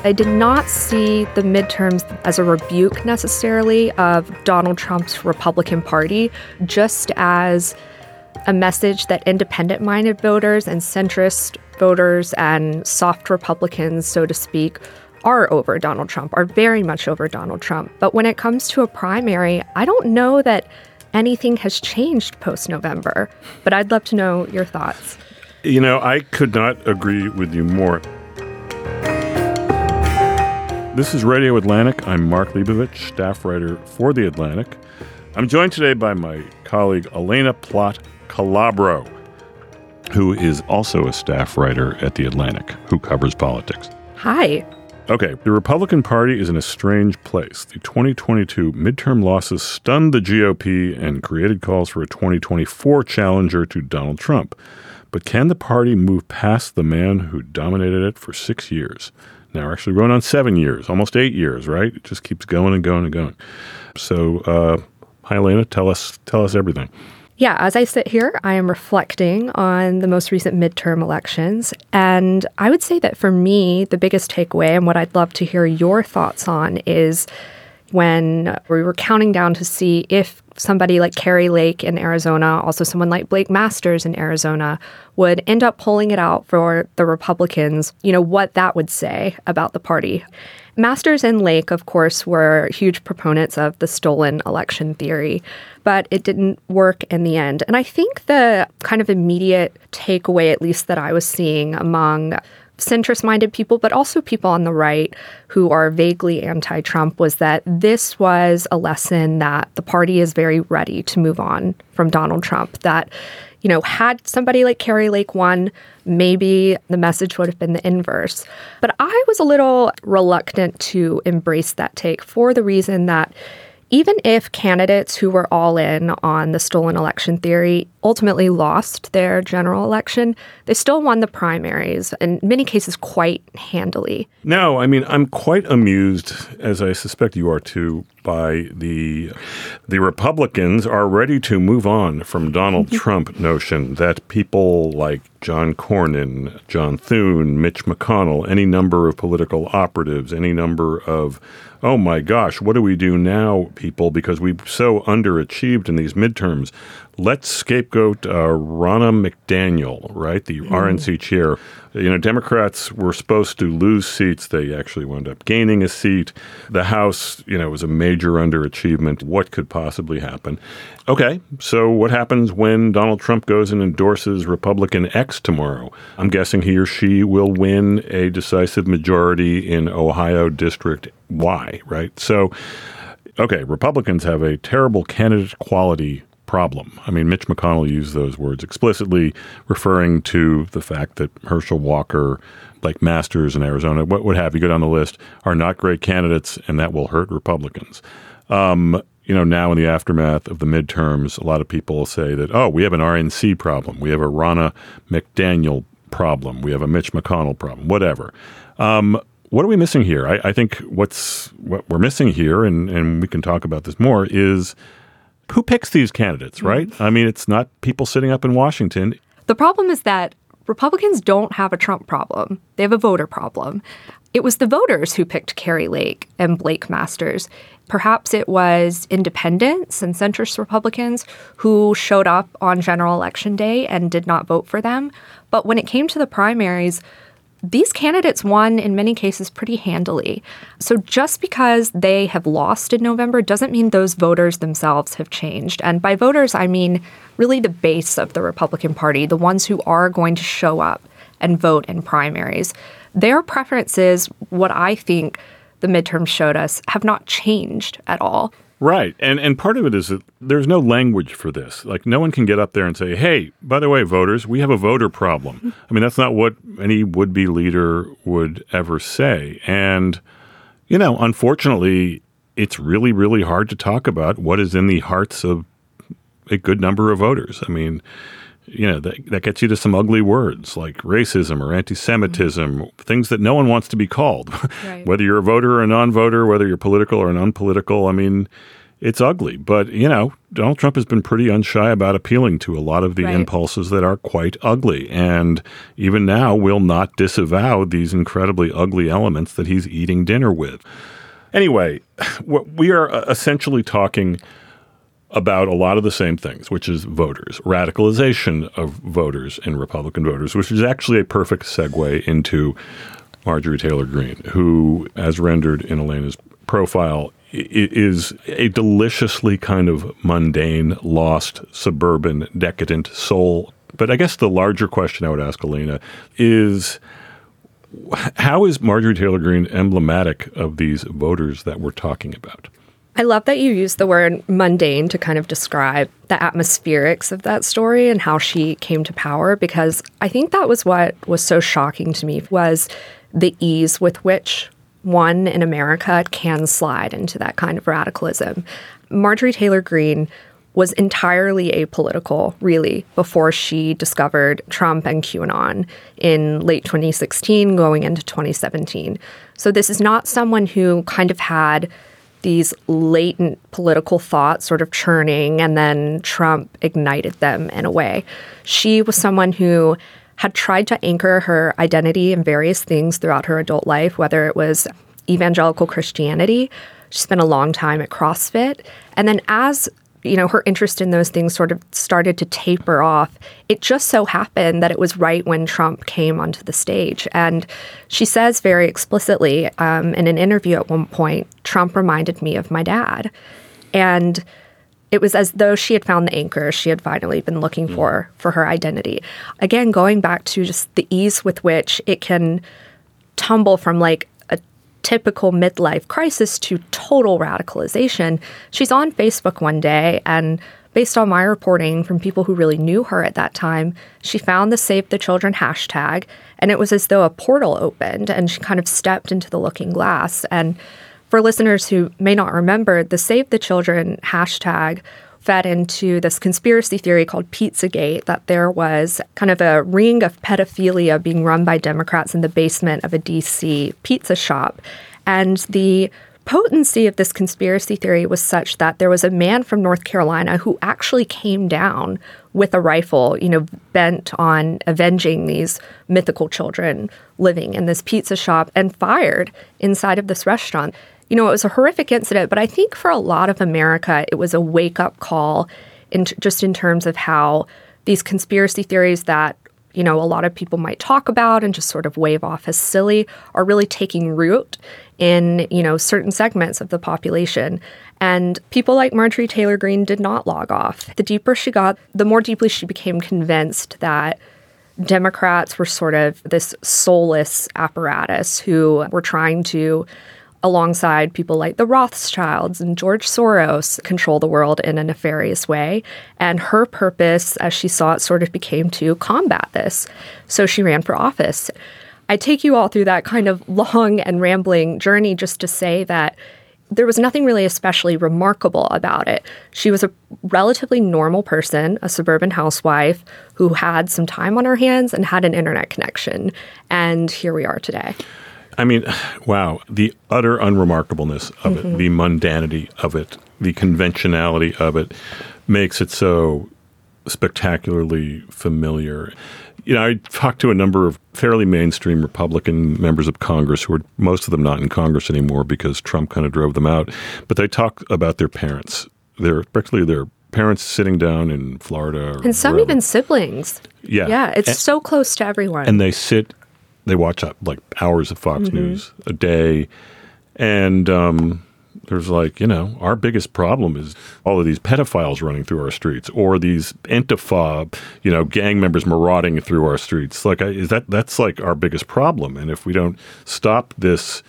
I did not see the midterms as a rebuke necessarily of Donald Trump's Republican Party, just as a message that independent-minded voters and centrist voters and soft Republicans, so to speak, are over Donald Trump, are very much over Donald Trump. But when it comes to a primary, I don't know that anything has changed post-November. But I'd love to know your thoughts. You know, I could not agree with you more. This is Radio Atlantic. I'm Mark Leibovich, staff writer for The Atlantic. I'm joined today by my colleague Elena Plott Calabro, who is also a staff writer at The Atlantic, who covers politics. Hi. Okay, the Republican Party is in a strange place. The 2022 midterm losses stunned the GOP and created calls for a 2024 challenger to Donald Trump. But can the party move past the man who dominated it for 6 years? Now we're actually going on 7 years, almost 8 years, right? It just keeps going and going and going. So, hi, Elena, tell us everything. Yeah, as I sit here, I am reflecting on the most recent midterm elections. And I would say that for me, the biggest takeaway and what I'd love to hear your thoughts on is when we were counting down to see if somebody like Kari Lake in Arizona, also someone like Blake Masters in Arizona, would end up pulling it out for the Republicans, what that would say about the party. Masters and Lake, of course, were huge proponents of the stolen election theory, but it didn't work in the end. And I think the kind of immediate takeaway, at least that I was seeing among centrist-minded people, but also people on the right who are vaguely anti-Trump, was that this was a lesson that the party is very ready to move on from Donald Trump. That, had somebody like Kari Lake won, maybe the message would have been the inverse. But I was a little reluctant to embrace that take for the reason that even if candidates who were all in on the stolen election theory ultimately lost their general election, they still won the primaries, in many cases quite handily. No, I mean, I'm quite amused, as I suspect you are too, by the Republicans are ready to move on from Donald Trump notion that people like John Cornyn, John Thune, Mitch McConnell, any number of political operatives, any number of, oh my gosh, what do we do now, people, because we've so underachieved in these midterms. Let's scapegoat Ronna McDaniel, right, the RNC chair. Democrats were supposed to lose seats. They actually wound up gaining a seat. The House, was a major underachievement. What could possibly happen? Okay, so what happens when Donald Trump goes and endorses Republican X tomorrow? I'm guessing he or she will win a decisive majority in Ohio District Y, right? So, okay, Republicans have a terrible candidate quality problem. I mean, Mitch McConnell used those words explicitly, referring to the fact that Herschel Walker, like Masters in Arizona, what have you, go down the list, are not great candidates, and that will hurt Republicans. Now in the aftermath of the midterms, a lot of people say that, we have an RNC problem. We have a Ronna McDaniel problem. We have a Mitch McConnell problem, whatever. What are we missing here? I think what we're missing here, and we can talk about this more, is who picks these candidates, right? I mean, it's not people sitting up in Washington. The problem is that Republicans don't have a Trump problem. They have a voter problem. It was the voters who picked Kari Lake and Blake Masters. Perhaps it was independents and centrist Republicans who showed up on general election day and did not vote for them. But when it came to the primaries, these candidates won in many cases pretty handily. So just because they have lost in November doesn't mean those voters themselves have changed. And by voters, I mean really the base of the Republican Party, the ones who are going to show up and vote in primaries. Their preferences, what I think the midterms showed us, have not changed at all. Right. And part of it is that there's no language for this. Like, no one can get up there and say, hey, by the way, voters, we have a voter problem. I mean, that's not what any would-be leader would ever say. And, unfortunately, it's really, really hard to talk about what is in the hearts of a good number of voters. I mean, that gets you to some ugly words like racism or anti-Semitism, things that no one wants to be called, right. Whether you're a voter or a non-voter, whether you're political or non-political. I mean, it's ugly. But, Donald Trump has been pretty unshy about appealing to a lot of the impulses that are quite ugly. And even now will not disavow these incredibly ugly elements that he's eating dinner with. Anyway, we are essentially talking about a lot of the same things, which is voters, radicalization of voters and Republican voters, which is actually a perfect segue into Marjorie Taylor Greene, who, as rendered in Elena's profile, is a deliciously kind of mundane, lost, suburban, decadent soul. But I guess the larger question I would ask Elena is, how is Marjorie Taylor Greene emblematic of these voters that we're talking about? I love that you use the word mundane to kind of describe the atmospherics of that story and how she came to power, because I think that was what was so shocking to me, was the ease with which one in America can slide into that kind of radicalism. Marjorie Taylor Greene was entirely apolitical, really, before she discovered Trump and QAnon in late 2016, going into 2017. So this is not someone who kind of had these latent political thoughts sort of churning, and then Trump ignited them in a way. She was someone who had tried to anchor her identity in various things throughout her adult life, whether it was evangelical Christianity. She spent a long time at CrossFit. And then as her interest in those things sort of started to taper off, it just so happened that it was right when Trump came onto the stage. And she says very explicitly in an interview at one point, Trump reminded me of my dad. And it was as though she had found the anchor she had finally been looking for her identity. Again, going back to just the ease with which it can tumble from like a typical midlife crisis to total radicalization. She's on Facebook one day, and based on my reporting from people who really knew her at that time, she found the Save the Children hashtag, and it was as though a portal opened and she kind of stepped into the looking glass. And for listeners who may not remember, the Save the Children hashtag fed into this conspiracy theory called Pizzagate, that there was kind of a ring of pedophilia being run by Democrats in the basement of a D.C. pizza shop. And the potency of this conspiracy theory was such that there was a man from North Carolina who actually came down with a rifle, bent on avenging these mythical children living in this pizza shop, and fired inside of this restaurant. It was a horrific incident, but I think for a lot of America, it was a wake-up call in terms of how these conspiracy theories that, a lot of people might talk about and just sort of wave off as silly are really taking root in, certain segments of the population. And people like Marjorie Taylor Greene did not log off. The deeper she got, the more deeply she became convinced that Democrats were sort of this soulless apparatus who were trying to, alongside people like the Rothschilds and George Soros, control the world in a nefarious way. And her purpose, as she saw it, sort of became to combat this. So she ran for office. I take you all through that kind of long and rambling journey just to say that there was nothing really especially remarkable about it. She was a relatively normal person, a suburban housewife who had some time on her hands and had an internet connection. And here we are today. I mean, wow, the utter unremarkableness of it, the mundanity of it, the conventionality of it makes it so spectacularly familiar. I talked to a number of fairly mainstream Republican members of Congress who are most of them not in Congress anymore because Trump kind of drove them out. But they talk about their parents, particularly their parents sitting down in Florida. And some even siblings. Yeah. Yeah, it's so close to everyone. And they watch like hours of Fox News a day. And there's our biggest problem is all of these pedophiles running through our streets, or these Antifa, gang members marauding through our streets. That's like our biggest problem. And if we don't stop this,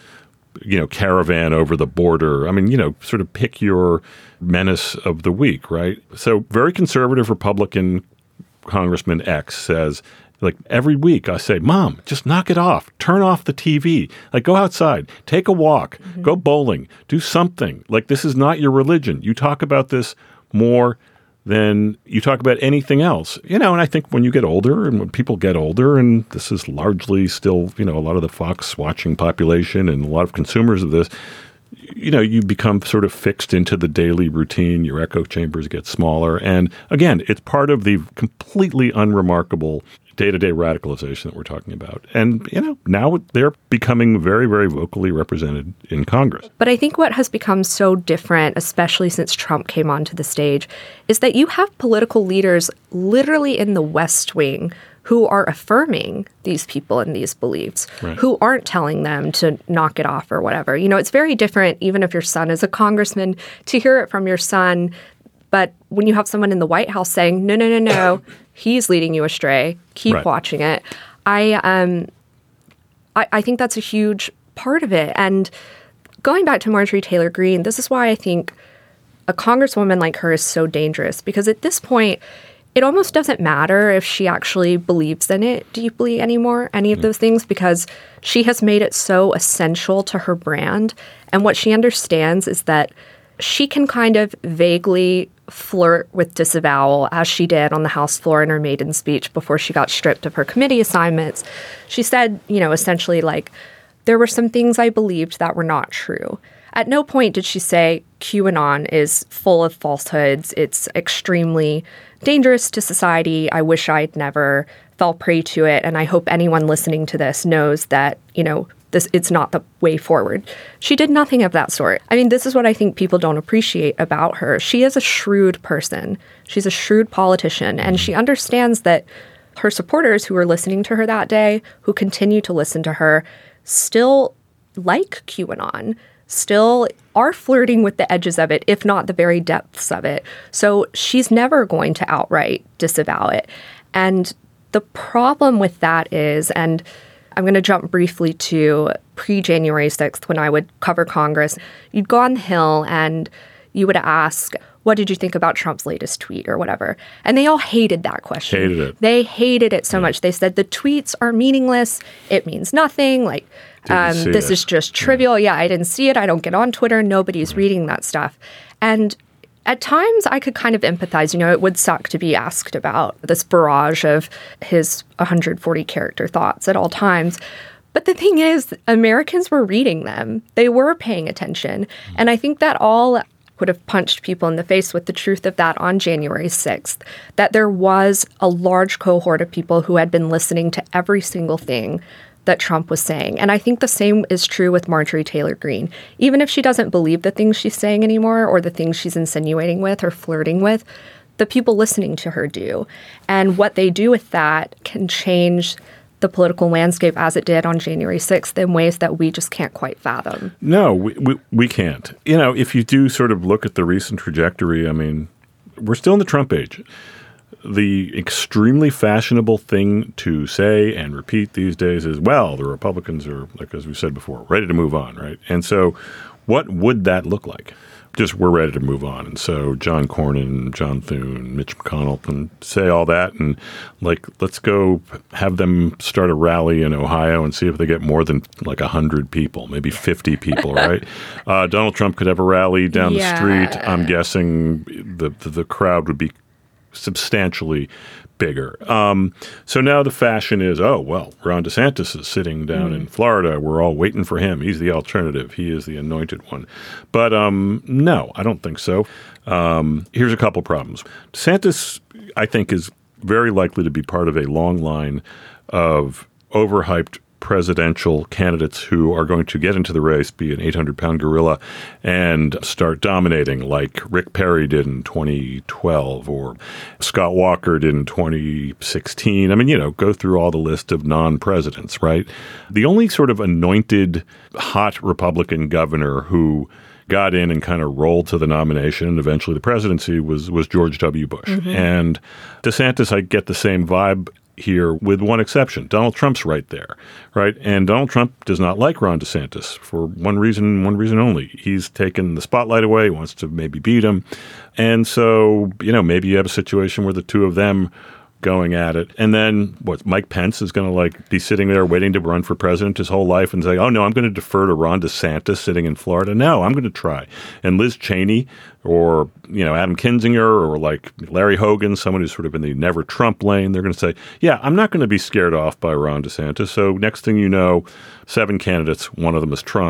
caravan over the border, sort of pick your menace of the week, right? So very conservative Republican Congressman X says, every week I say, Mom, just knock it off. Turn off the TV. Go outside. Take a walk. Go bowling. Do something. This is not your religion. You talk about this more than you talk about anything else. And I think when you get older and when people get older, and this is largely still, a lot of the Fox watching population and a lot of consumers of this, you become sort of fixed into the daily routine. Your echo chambers get smaller. And again, it's part of the completely unremarkable day-to-day radicalization that we're talking about. And, now they're becoming very, very vocally represented in Congress. But I think what has become so different, especially since Trump came onto the stage, is that you have political leaders literally in the West Wing who are affirming these people and these beliefs, right, who aren't telling them to knock it off or whatever. It's very different, even if your son is a congressman, to hear it from your son. But when you have someone in the White House saying, no, he's leading you astray, keep right, watching it, I think that's a huge part of it. And going back to Marjorie Taylor Greene, this is why I think a congresswoman like her is so dangerous, because at this point, it almost doesn't matter if she actually believes in it deeply anymore, any of those things, because she has made it so essential to her brand. And what she understands is that she can kind of vaguely flirt with disavowal, as she did on the House floor in her maiden speech before she got stripped of her committee assignments. She said, essentially like, there were some things I believed that were not true. At no point did she say QAnon is full of falsehoods. It's extremely dangerous to society. I wish I'd never fell prey to it. And I hope anyone listening to this knows that, it's not the way forward. She did nothing of that sort. I mean, this is what I think people don't appreciate about her. She is a shrewd person. She's a shrewd politician. And she understands that her supporters who were listening to her that day, who continue to listen to her, still like QAnon, still are flirting with the edges of it, if not the very depths of it. So she's never going to outright disavow it. And the problem with that is, and I'm going to jump briefly to pre-January 6th when I would cover Congress, you'd go on the Hill and you would ask, what did you think about Trump's latest tweet or whatever? And they all hated that question. Hated it. They hated it so much. They said the tweets are meaningless. It means nothing. Like, this is just trivial. Yeah, I didn't see it. I don't get on Twitter. Nobody's reading that stuff. And at times I could kind of empathize. It would suck to be asked about this barrage of his 140 character thoughts at all times. But the thing is, Americans were reading them. They were paying attention. And I think that all would have punched people in the face with the truth of that on January 6th, that there was a large cohort of people who had been listening to every single thing that Trump was saying. And I think the same is true with Marjorie Taylor Greene. Even if she doesn't believe the things she's saying anymore or the things she's insinuating with or flirting with, the people listening to her do. And what they do with that can change the political landscape as it did on January 6th in ways that we just can't quite fathom. No, we can't. If you do sort of look at the recent trajectory, I mean, we're still in the Trump age. The extremely fashionable thing to say and repeat these days is, well, the Republicans are, like as we said before, ready to move on, right? And so what would that look like? Just we're ready to move on. And so John Cornyn, John Thune, Mitch McConnell can say all that and let's go have them start a rally in Ohio and see if they get more than 100 people, maybe 50 people, right? Donald Trump could have a rally down the street. I'm guessing the crowd would be substantially bigger. So now the fashion is, Ron DeSantis is sitting down in Florida. We're all waiting for him. He's the alternative. He is the anointed one. But no, I don't think so. Here's a couple problems. DeSantis, I think, is very likely to be part of a long line of overhyped presidential candidates who are going to get into the race, be an 800-pound gorilla, and start dominating like Rick Perry did in 2012 or Scott Walker did in 2016. I mean, go through all the list of non-presidents, right? The only sort of anointed hot Republican governor who got in and kind of rolled to the nomination and eventually the presidency was George W. Bush. Mm-hmm. And DeSantis, I get the same vibe here with one exception. Donald Trump's right there, right? And Donald Trump does not like Ron DeSantis for one reason only. He's taken the spotlight away. He wants to maybe beat him. And so, maybe you have a situation where the two of them going at it. And then Mike Pence is going to be sitting there waiting to run for president his whole life and say, oh, no, I'm going to defer to Ron DeSantis sitting in Florida. No, I'm going to try. And Liz Cheney or, Adam Kinzinger or Larry Hogan, someone who's sort of in the never Trump lane, they're going to say, yeah, I'm not going to be scared off by Ron DeSantis. So next thing you know, 7 candidates, one of them is Trump,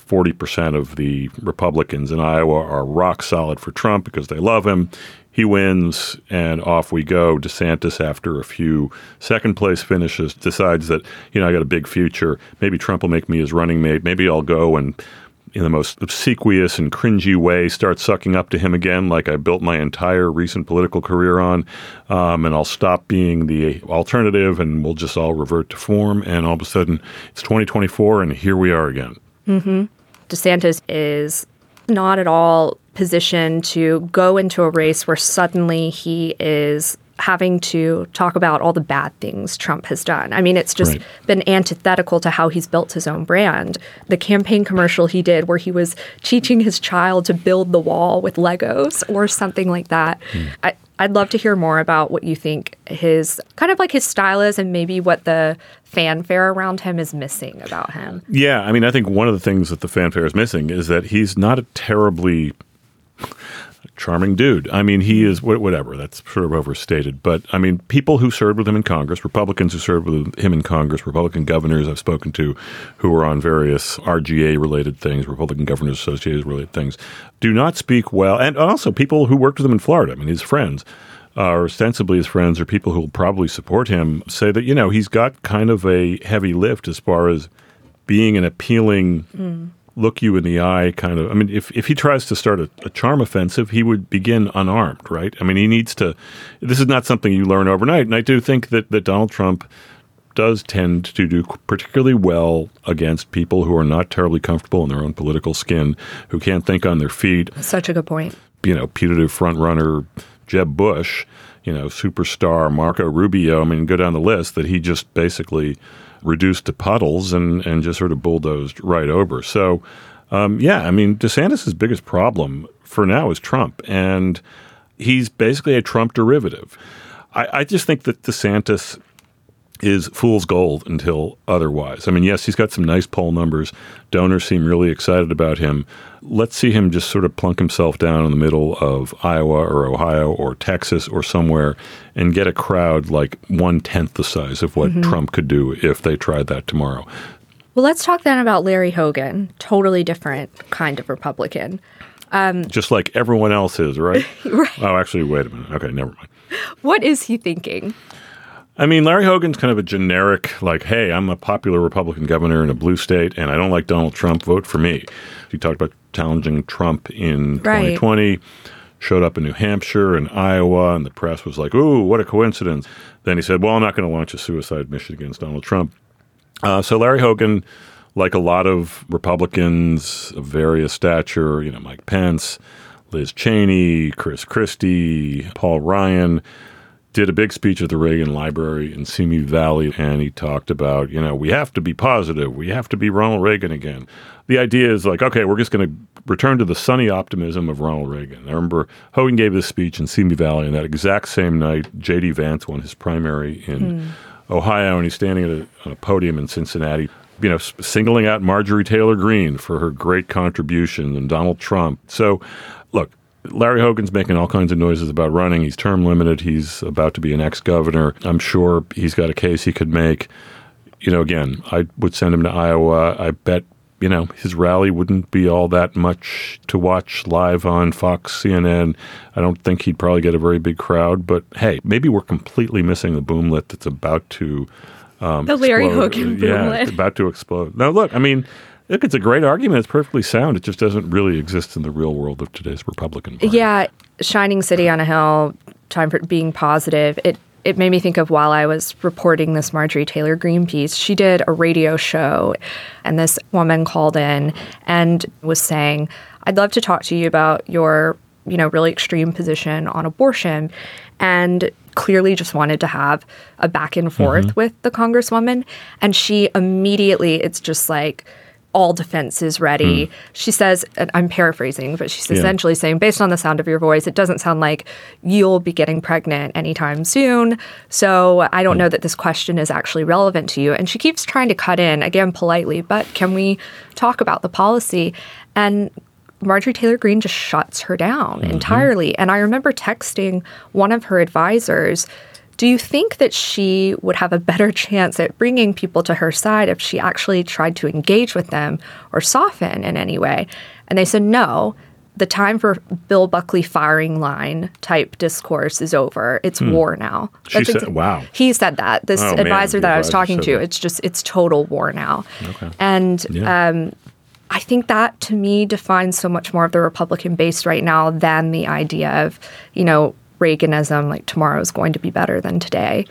40% of the Republicans in Iowa are rock solid for Trump because they love him. He wins, and off we go. DeSantis, after a few second-place finishes, decides that, I got a big future. Maybe Trump will make me his running mate. Maybe I'll go and, in the most obsequious and cringy way, start sucking up to him again like I built my entire recent political career on, and I'll stop being the alternative, and we'll just all revert to form. And all of a sudden, it's 2024, and here we are again. Mm-hmm. DeSantis is not at all positioned to go into a race where suddenly he is having to talk about all the bad things Trump has done. I mean, it's just been antithetical to how he's built his own brand. The campaign commercial he did where he was teaching his child to build the wall with Legos or something like that. I'd love to hear more about what you think his style is and maybe what the fanfare around him is missing about him. Yeah, I mean, I think one of the things that the fanfare is missing is that he's not a terribly charming dude. I mean, he is whatever. That's sort of overstated. But I mean, people who served with him in Congress, Republicans who served with him in Congress, Republican governors I've spoken to who were on various RGA-related things, Republican Governors Associated-related things, do not speak well. And also people who worked with him in Florida. I mean, his friends, or ostensibly his friends, or people who will probably support him, say that, he's got kind of a heavy lift as far as being an appealing look you in the eye kind of. I mean, if he tries to start a charm offensive, he would begin unarmed, right? I mean, he needs to. This is not something you learn overnight. And I do think that Donald Trump does tend to do particularly well against people who are not terribly comfortable in their own political skin, who can't think on their feet. Such a good point. Putative frontrunner Jeb Bush, superstar Marco Rubio. I mean, go down the list that he just basically reduced to puddles and just sort of bulldozed right over. So, I mean, DeSantis' biggest problem for now is Trump, and he's basically a Trump derivative. I just think that DeSantis is fool's gold until otherwise. I mean, yes, he's got some nice poll numbers. Donors seem really excited about him. Let's see him just sort of plunk himself down in the middle of Iowa or Ohio or Texas or somewhere and get a crowd like 1/10 the size of what Trump could do if they tried that tomorrow. Well, let's talk then about Larry Hogan, totally different kind of Republican. Just like everyone else is, right? Right. Oh, actually, wait a minute. Okay, never mind. What is he thinking? I mean, Larry Hogan's kind of a generic, like, hey, I'm a popular Republican governor in a blue state, and I don't like Donald Trump. Vote for me. He talked about challenging Trump in 2020, showed up in New Hampshire and Iowa, and the press was like, ooh, what a coincidence. Then he said, well, I'm not going to launch a suicide mission against Donald Trump. So Larry Hogan, like a lot of Republicans of various stature, Mike Pence, Liz Cheney, Chris Christie, Paul Ryan, did a big speech at the Reagan Library in Simi Valley, and he talked about, we have to be positive. We have to be Ronald Reagan again. The idea is like, okay, we're just going to return to the sunny optimism of Ronald Reagan. I remember Hogan gave this speech in Simi Valley, and that exact same night, J.D. Vance won his primary in Ohio, and he's standing on a podium in Cincinnati, singling out Marjorie Taylor Greene for her great contribution and Donald Trump. So, look, Larry Hogan's making all kinds of noises about running. He's term limited. He's about to be an ex-governor. I'm sure he's got a case he could make. Again, I would send him to Iowa. I bet, his rally wouldn't be all that much to watch live on Fox, CNN. I don't think he'd probably get a very big crowd. But, hey, maybe we're completely missing the boomlet that's about to the Larry explode. Hogan boomlet. Yeah, it's about to explode. Now, look, I mean, look, it's a great argument. It's perfectly sound. It just doesn't really exist in the real world of today's Republican Party. Yeah, shining city on a hill, time for being positive. It made me think of while I was reporting this Marjorie Taylor Greene piece, she did a radio show, and this woman called in and was saying, I'd love to talk to you about your, really extreme position on abortion, and clearly just wanted to have a back and forth with the Congresswoman. And she immediately, it's just like, all defenses ready. She says, and I'm paraphrasing, but she's essentially saying, based on the sound of your voice, it doesn't sound like you'll be getting pregnant anytime soon. So I don't know that this question is actually relevant to you. And she keeps trying to cut in, again, politely, but can we talk about the policy? And Marjorie Taylor Greene just shuts her down entirely. And I remember texting one of her advisors Do you think that she would have a better chance at bringing people to her side if she actually tried to engage with them or soften in any way? And they said, no, the time for Bill Buckley firing line type discourse is over. It's war now. She said, wow. He said that. This advisor that I was talking to, it's total war now. Okay. And I think that, to me, defines so much more of the Republican base right now than the idea of, Reaganism, like tomorrow is going to be better than today.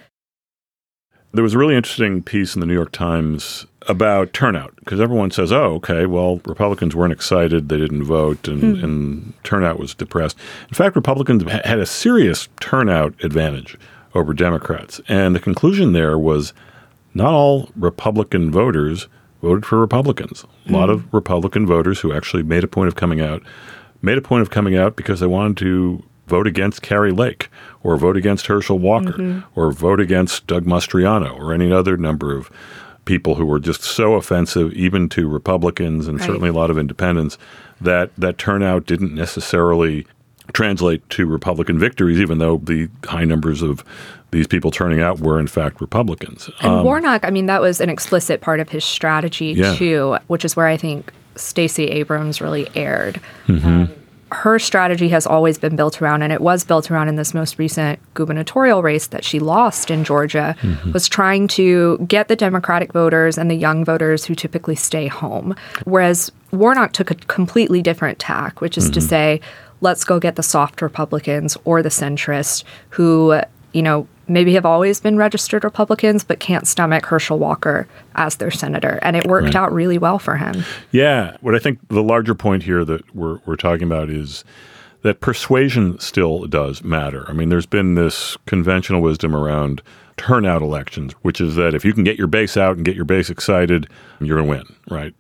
There was a really interesting piece in the New York Times about turnout, because everyone says, oh, okay, well, Republicans weren't excited, they didn't vote, and turnout was depressed. In fact, Republicans had a serious turnout advantage over Democrats. And the conclusion there was not all Republican voters voted for Republicans. A lot of Republican voters who actually made a point of coming out because they wanted to vote against Kari Lake or vote against Herschel Walker or vote against Doug Mastriano or any other number of people who were just so offensive even to Republicans and certainly a lot of independents that turnout didn't necessarily translate to Republican victories, even though the high numbers of these people turning out were in fact Republicans. And Warnock, that was an explicit part of his strategy too, which is where I think Stacey Abrams really erred. Her strategy has always been built around, and it was built around in this most recent gubernatorial race that she lost in Georgia, was trying to get the Democratic voters and the young voters who typically stay home. Whereas Warnock took a completely different tack, which is to say, let's go get the soft Republicans or the centrists who, maybe have always been registered Republicans but can't stomach Herschel Walker as their senator. And it worked out really well for him. Yeah. What I think the larger point here that we're talking about is that persuasion still does matter. There's been this conventional wisdom around turnout elections, which is that if you can get your base out and get your base excited, you're going to win, right?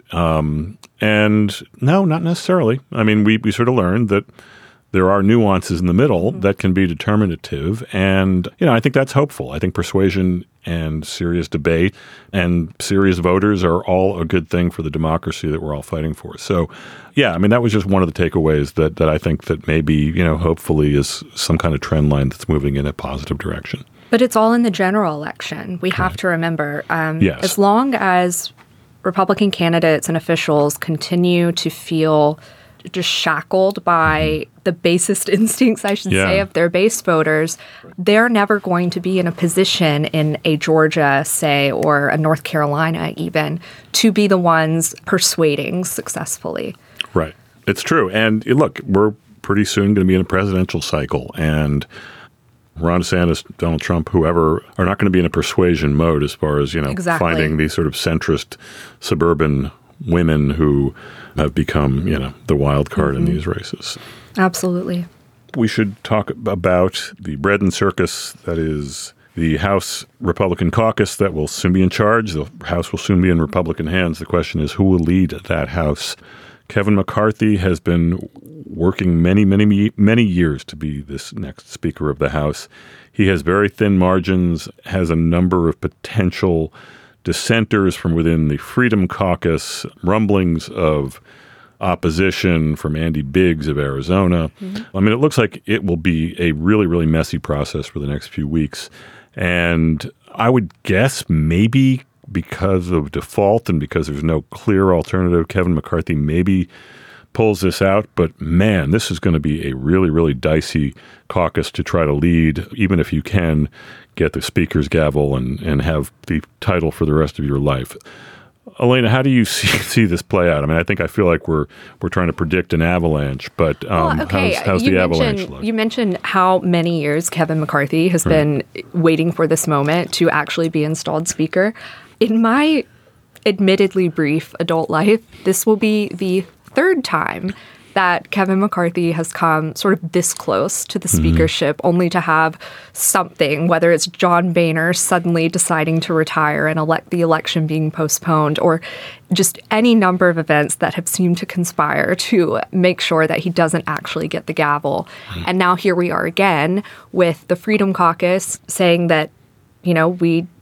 And no, not necessarily. We sort of learned that there are nuances in the middle that can be determinative. And, I think that's hopeful. I think persuasion and serious debate and serious voters are all a good thing for the democracy that we're all fighting for. So, that was just one of the takeaways that I think that maybe, hopefully is some kind of trend line that's moving in a positive direction. But it's all in the general election. We have to remember, as long as Republican candidates and officials continue to feel just shackled by the basest instincts, I should say, of their base voters, they're never going to be in a position in a Georgia, say, or a North Carolina even, to be the ones persuading successfully. Right. It's true. And look, we're pretty soon going to be in a presidential cycle, and Ron DeSantis, Donald Trump, whoever, are not going to be in a persuasion mode as far as, finding these sort of centrist suburban women who have become, the wild card in these races. Absolutely. We should talk about the bread and circus that is the House Republican caucus that will soon be in charge. The House will soon be in Republican hands. The question is, who will lead that House? Kevin McCarthy has been working many years to be this next Speaker of the House. He has very thin margins, has a number of potential dissenters from within the Freedom Caucus, rumblings of opposition from Andy Biggs of Arizona. It looks like it will be a really, really messy process for the next few weeks. And I would guess maybe because of default and because there's no clear alternative, Kevin McCarthy maybe pulls this out. But man, this is going to be a really, really dicey caucus to try to lead, even if you can get the speaker's gavel and have the title for the rest of your life. Elena, how do you see this play out? I feel like we're trying to predict an avalanche, but how's the avalanche look? You mentioned how many years Kevin McCarthy has been waiting for this moment to actually be installed Speaker. In my admittedly brief adult life, this will be the third time that Kevin McCarthy has come sort of this close to the speakership, only to have something, whether it's John Boehner suddenly deciding to retire and the election being postponed, or just any number of events that have seemed to conspire to make sure that he doesn't actually get the gavel. And now here we are again with the Freedom Caucus saying that, we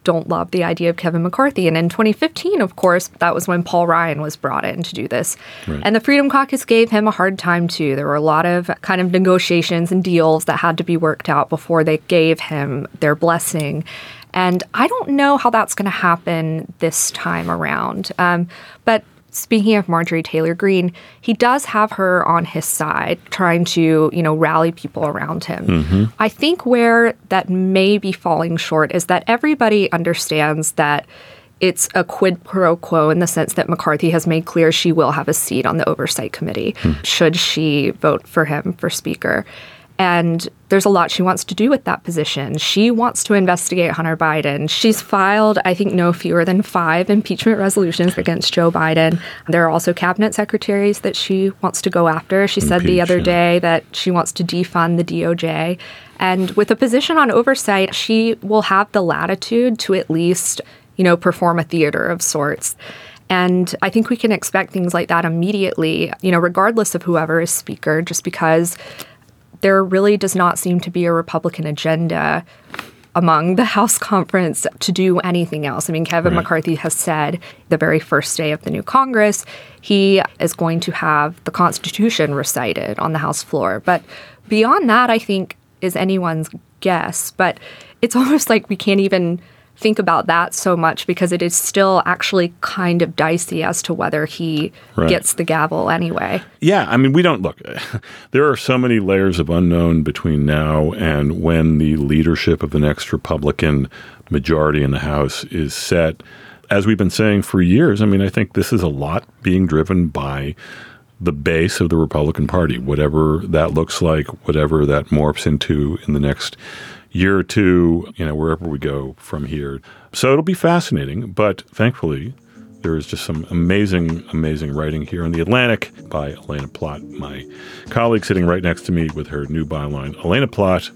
don't love the idea of Kevin McCarthy. And in 2015, of course, that was when Paul Ryan was brought in to do this. Right. And the Freedom Caucus gave him a hard time, too. There were a lot of kind of negotiations and deals that had to be worked out before they gave him their blessing. And I don't know how that's going to happen this time around. But speaking of Marjorie Taylor Greene, he does have her on his side, trying to, rally people around him. Mm-hmm. I think where that may be falling short is that everybody understands that it's a quid pro quo in the sense that McCarthy has made clear she will have a seat on the Oversight Committee should she vote for him for Speaker. And there's a lot she wants to do with that position. She wants to investigate Hunter Biden. She's filed, I think, no fewer than 5 impeachment resolutions against Joe Biden. There are also cabinet secretaries that she wants to go after. She said the other day that she wants to defund the DOJ. And with a position on oversight, she will have the latitude to at least, perform a theater of sorts. And I think we can expect things like that immediately, regardless of whoever is Speaker, just because there really does not seem to be a Republican agenda among the House conference to do anything else. I mean, Kevin McCarthy has said the very first day of the new Congress, he is going to have the Constitution recited on the House floor. But beyond that, I think, is anyone's guess. But it's almost like we can't even think about that so much because it is still actually kind of dicey as to whether he gets the gavel anyway. Yeah, I mean, we don't look. There are so many layers of unknown between now and when the leadership of the next Republican majority in the House is set. As we've been saying for years, I mean, I think this is a lot being driven by the base of the Republican Party, whatever that looks like, whatever that morphs into in the next year or two, wherever we go from here. So it'll be fascinating, but thankfully there is just some amazing, amazing writing here on The Atlantic by Elena Plott, my colleague sitting right next to me with her new byline. Elena Plott.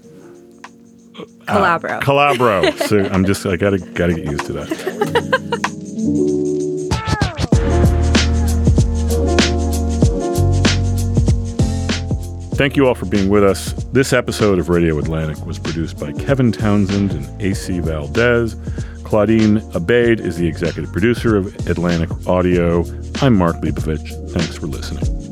Calabro. Calabro. So I gotta get used to that. Thank you all for being with us. This episode of Radio Atlantic was produced by Kevin Townsend and A.C. Valdez. Claudine Abaid is the executive producer of Atlantic Audio. I'm Mark Leibovich. Thanks for listening.